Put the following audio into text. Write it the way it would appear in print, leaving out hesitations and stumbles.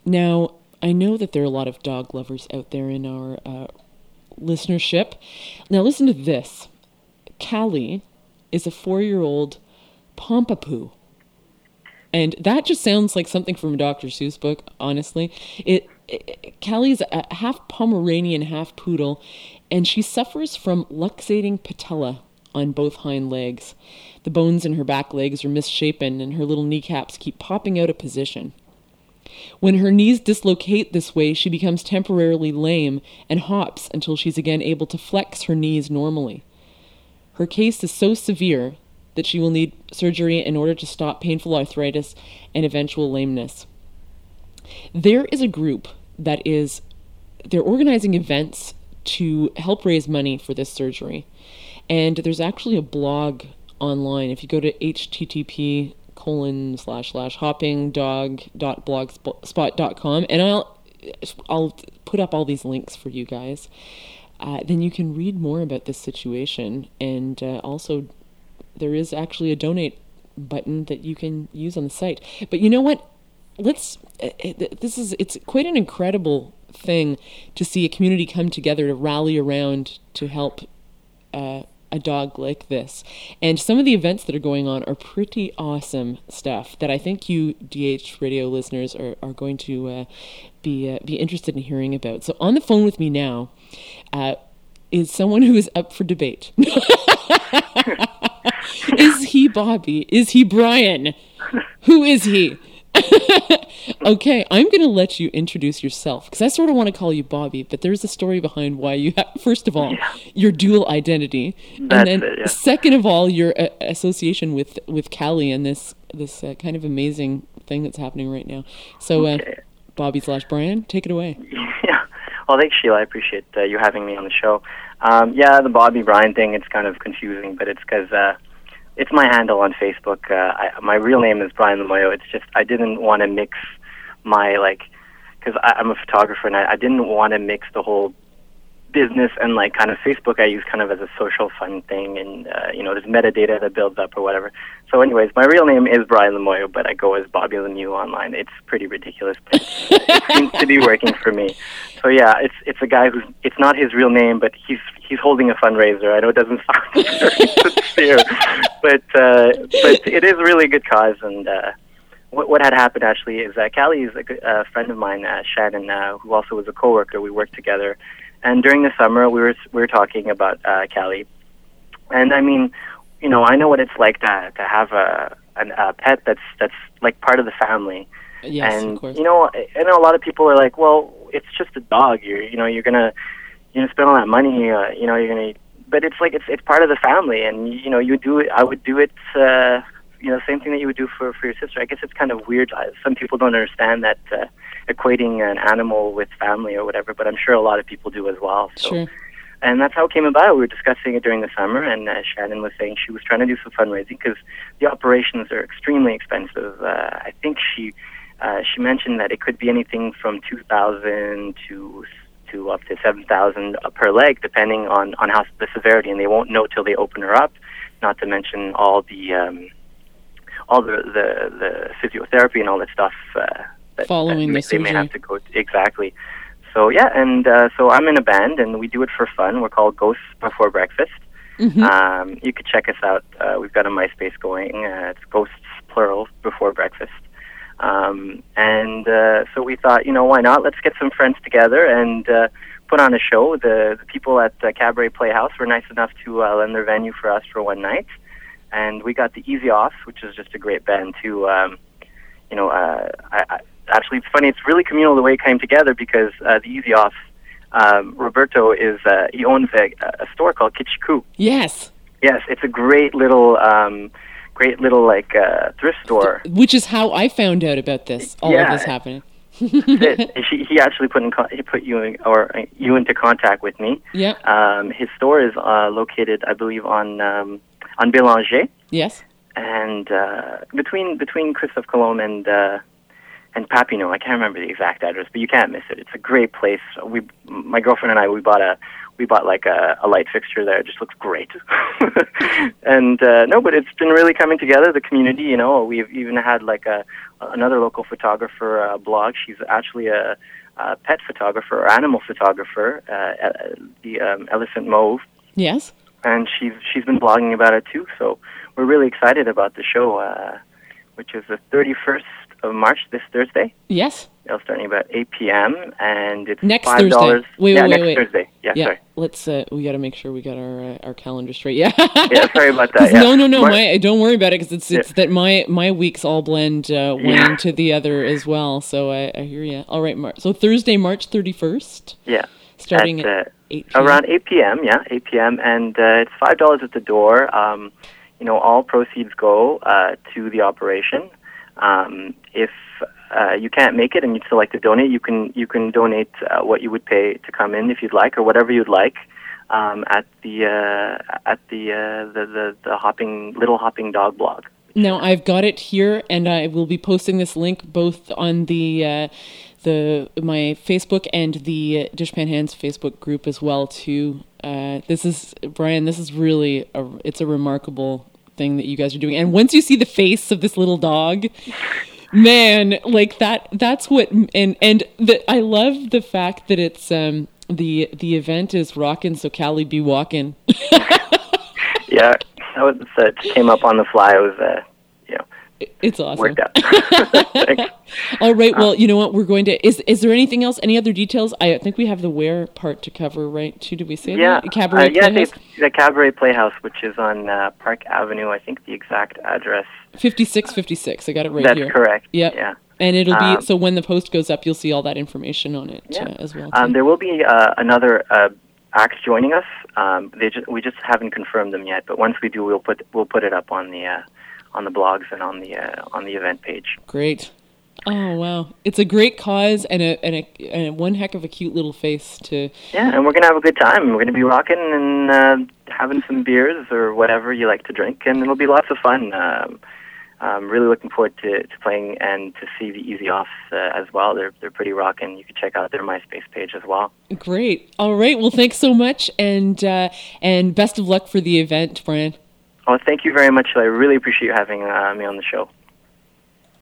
Now, I know that there are a lot of dog lovers out there in our listenership. Now, listen to this. Callie is a 4-year-old Pompapou. And that just sounds like something from a Dr. Seuss book, honestly. Callie's a half Pomeranian, half poodle, and she suffers from luxating patella on both hind legs. The bones in her back legs are misshapen, and her little kneecaps keep popping out of position. When her knees dislocate this way, she becomes temporarily lame and hops until she's again able to flex her knees normally. Her case is so severe that she will need surgery in order to stop painful arthritis and eventual lameness. There is a group they're organizing events to help raise money for this surgery. And there's actually a blog online. If you go to http://hoppingdog.blogspot.com, and I'll put up all these links for you guys. Then you can read more about this situation, and also there is actually a donate button that you can use on the site. But you know what? It's quite an incredible thing to see a community come together to rally around to help a dog like this. And some of the events that are going on are pretty awesome stuff that I think you DH radio listeners are going to be interested in hearing about. So on the phone with me now is someone who is up for debate. Is he Bobby? Is he Brian? Who is he? Okay, I'm going to let you introduce yourself, because I sort of want to call you Bobby, but there's a story behind why you have, first of all, your dual identity, and then second of all, your association with Callie and this kind of amazing thing that's happening right now. So, Bobby/Brian, take it away. Yeah. Well, thanks, Sheila. I appreciate you having me on the show. The Bobby Brian thing, it's kind of confusing, but it's because it's my handle on Facebook. My real name is Brian Lamoyo. It's just I didn't want to mix my, because I'm a photographer, and I didn't want to mix the whole business and kind of Facebook I use kind of as a social fun thing, and there's metadata that builds up or whatever. So anyways, my real name is Brian Lamoyo, but I go as Bobby Lemieux online. It's pretty ridiculous, but it seems to be working for me. So yeah, it's a guy it's not his real name, but he's holding a fundraiser. I know it doesn't sound very sincere, but it is really a good cause. And what had happened actually is that Callie is a friend of mine, Shannon, who also was a coworker. We worked together, and during the summer we were talking about Callie, and I mean, I know what it's like to have a pet that's like part of the family. Yes, and of course. I know a lot of people are like, well, it's just a dog. You're gonna spend all that money. You're gonna, but it's like it's part of the family, and you do it. I would do it. Same thing that you would do for your sister. I guess it's kind of weird. Some people don't understand that equating an animal with family or whatever, but I'm sure a lot of people do as well. So. Sure. And that's how it came about. We were discussing it during the summer, and Shannon was saying she was trying to do some fundraising because the operations are extremely expensive. I think she mentioned that it could be anything from $2,000 to up to $7,000 per leg, depending on how the severity, and they won't know till they open her up. Not to mention all the physiotherapy and all that stuff following the surgery. They may have to go exactly. So yeah, and so I'm in a band, and we do it for fun. We're called Ghosts Before Breakfast. Mm-hmm. You could check us out. We've got a MySpace going. It's Ghosts plural Before Breakfast. So we thought, why not? Let's get some friends together and put on a show. The people at Cabaret Playhouse were nice enough to lend their venue for us for one night, and we got the Easy Offs, which is just a great band too. Actually, it's funny. It's really communal the way it came together because the Easy Offs, Roberto he owns a store called Kitschku. Yes. Yes, it's a great little thrift store. Which is how I found out about this. All of this happening. He actually put you into contact with me. Yeah. His store is located, I believe, on Bélanger. Yes. And between Christophe Colomb and Papineau. I can't remember the exact address, but you can't miss it. It's a great place. My girlfriend and I, we bought a light fixture there. It just looks great. And but it's been really coming together. The community, we've even had another local photographer blog. She's actually a pet photographer or animal photographer, the Elephant Mauve. Yes. And she's been blogging about it too. So we're really excited about the show, which is the 31st of March, this Thursday. Yes. It'll starting about 8 p.m. and it's next $5. Thursday. Wait. Next Thursday. Yeah, sorry. Let's. We got to make sure we got our calendar straight. Yeah. Yeah, sorry about that. Yeah. No. Don't worry about it because it's that my weeks all blend one into the other as well. So I hear you. All right, so Thursday, March 31st. Yeah. Starting at 8 p.m. Around 8 p.m. Yeah, 8 p.m. and it's $5 at the door. All proceeds go to the operation. If you can't make it and you'd still like to donate, you can donate what you would pay to come in if you'd like, or whatever you'd like, at the Little Hopping Dog blog. Now I've got it here, and I will be posting this link both on my Facebook and the Dishpan Hands Facebook group as well too. This is Brian. This is really it's a remarkable thing that you guys are doing, and once you see the face of this little dog. Man, like that's what, I love the fact that it's, the event is rockin', so Callie be walkin'. Yeah, that came up on the fly. It was, it's awesome. Worked out. All right, well, you know what, we're going to, is there anything else, any other details? I think we have the where part to cover, right, too? Did we say that? Cabaret Playhouse? The Cabaret Playhouse, which is on Park Avenue, I think the exact address. 5656, I got it right here. That's correct. Yep. Yeah. And it'll be, so when the post goes up, you'll see all that information on it as well. There will be another act joining us. We just haven't confirmed them yet, but once we do, we'll put it up on the blogs and on the event page. Great. Oh wow, it's a great cause and a one heck of a cute little face to. Yeah, and we're gonna have a good time. We're gonna be rocking and having some beers or whatever you like to drink, and it'll be lots of fun. I'm really looking forward to playing and to see the Easy Offs as well. They're pretty rocking. You can check out their MySpace page as well. Great. All right. Well, thanks so much, and best of luck for the event, Brian. Well, thank you very much. I really appreciate you having me on the show.